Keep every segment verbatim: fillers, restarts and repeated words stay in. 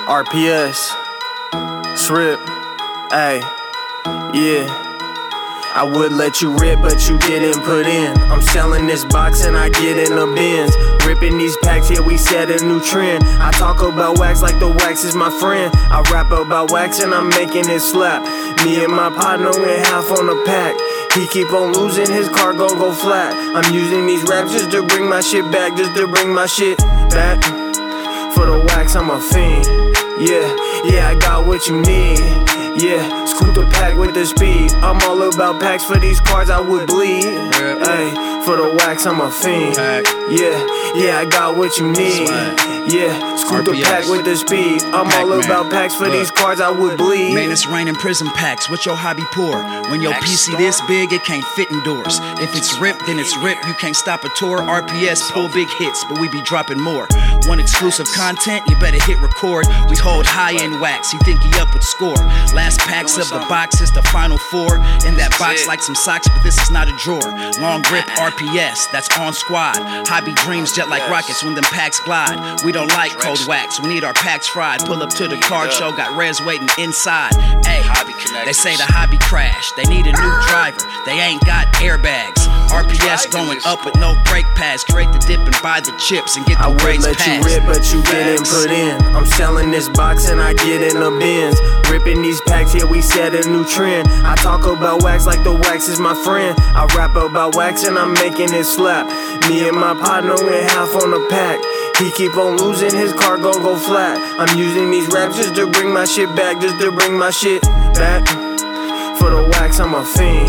R P S, Srip, ayy, yeah. I would let you rip, but you didn't put in. I'm selling this box and I get in the bins. Ripping these packs, yeah, we set a new trend. I talk about wax like the wax is my friend. I rap about wax and I'm making it slap. Me and my partner went half on the pack. He keep on losing, his car gon' go flat. I'm using these raps just to bring my shit back, just to bring my shit back. For the wax, I'm a fiend. Yeah, yeah, I got what you need. Yeah, scoop the pack with the speed. I'm all about packs, for these cars I would bleed. Ayy, for the wax I'm a fiend. Yeah, yeah, I got what you need. Yeah, scoop the pack with the speed. I'm all about packs, for these cars I would bleed. Man, it's raining prison packs, what your hobby poor? When your P C this big, it can't fit indoors. If it's ripped, then it's ripped, you can't stop a tour. R P S pull big hits, but we be dropping more. Want exclusive content, you better hit record. We hold high-end wax, you think he up with score. Last packs of the box is the final four. In that box like some socks, but this is not a drawer. Long grip R P S, that's on squad. Hobby dreams jet like rockets when them packs glide. We don't like cold wax, we need our packs fried. Pull up to the card show, got res waiting inside. Ay, they say the hobby crashed, they need a new driver, they ain't got airbags. R P S going up with no brake pads. Create the dip and buy the chips and get the brakes passed. I would let you rip, but you didn't put in. I'm selling this box and I get in the bins. Ripping these packs, yeah, we set a new trend. I talk about wax like the wax is my friend. I rap about wax and I'm making it slap. Me and my partner went half on the pack. He keep on losing, his car gon' go flat. I'm using these raps just to bring my shit back, just to bring my shit back. For the wax, I'm a fiend.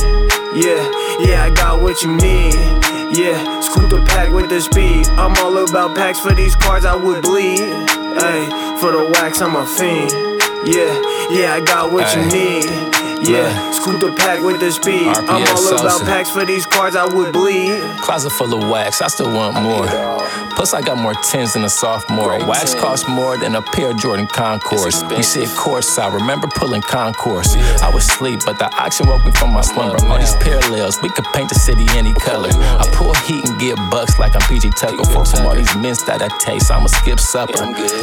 Yeah, yeah, I got what you need. Yeah, scoop the pack with the speed. I'm all about packs, for these cars I would bleed. Ayy, for the wax, I'm a fiend. Yeah, yeah, I got what Ay. you need. Yeah, scoop the pack with the speed. R P S I'm all Sosa. about packs, for these cars I would bleed. Closet full of wax, I still want more. Plus I got more tens than a sophomore. Wax costs more than a pair of Jordan Concourse. We said course, I remember pulling concourse. I was asleep, but the oxygen woke me from my slumber. All these parallels, we could paint the city any color. I pull heat and get bucks like I'm P J Tucker. For from all these mints that I taste, I'ma skip supper.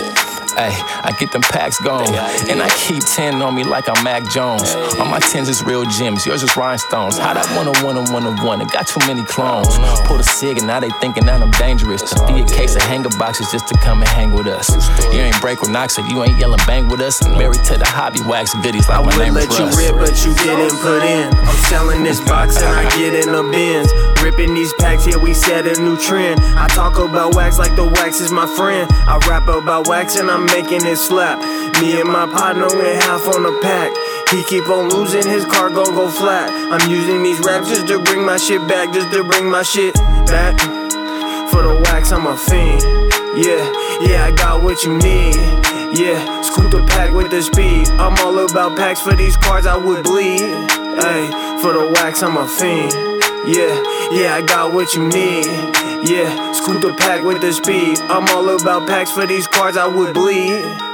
Ay, I get them packs gone, and I keep ten on me like I'm Mac Jones. All my tens is real gems, yours is rhinestones. How that one on one on one on one? It got too many clones. Pull the cig and now they thinking that I'm dangerous. To be a case of hanger boxes just to come and hang with us. You ain't break with Knox, so you ain't yelling bang with us. And married to the hobby wax goodies like I my name is Russ. I would let Russ. you rip, but you didn't put in. I'm selling this box and I get in the bins. Ripping these packs, yeah, we set a new trend. I talk about wax like the wax is my friend. I rap about wax and I'm making it slap. Me and my partner went half on the pack. He keep on losing, his car gon' go flat. I'm using these raps just to bring my shit back, just to bring my shit back. For the wax, I'm a fiend. Yeah, yeah, I got what you need. Yeah, scoop the pack with the speed. I'm all about packs, for these cars I would bleed. Ayy, for the wax, I'm a fiend. Yeah, yeah, I got what you need. Yeah, scoop the pack with the speed. I'm all about packs, for these cars I would bleed.